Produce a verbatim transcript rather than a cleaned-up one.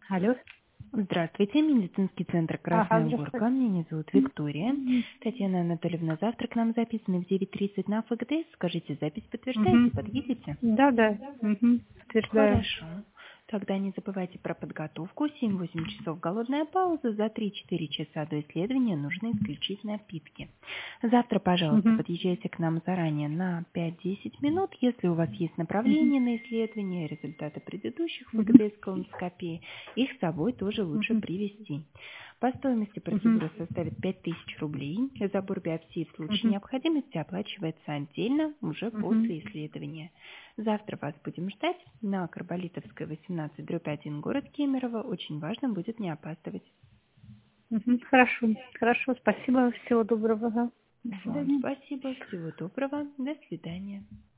Алло. Здравствуйте, медицинский центр Ага, «Красная здравствуйте. горка». Меня зовут Виктория. Мгм. Татьяна Анатольевна, завтра к нам записаны в девять тридцать на ФГД. Скажите, запись подтверждаете, Мгм. подъедете? Да, да. Мгм. Подтверждаю. Хорошо. Тогда не забывайте про подготовку. семь-восемь часов голодная пауза. За три-четыре часа до исследования нужно исключить напитки. Завтра, пожалуйста, Мгм. подъезжайте к нам заранее на пять-десять минут. Если у вас есть Мгм. направление на исследование, результаты предыдущих Мгм. ФГД с колоноскопией, их с собой тоже лучше Мгм. привезти. По стоимости Мгм. процедура составит пять тысяч рублей. Забор биопсии в случае Мгм. необходимости оплачивается отдельно уже Мгм. после исследования. Завтра вас будем ждать на Карболитовской, восемнадцать, дробь один, город Кемерово. Очень важно будет не опаздывать. Мгм. Хорошо. Хорошо. Спасибо. Всего доброго. Ага. До Вам свидания. спасибо. Всего доброго. До свидания.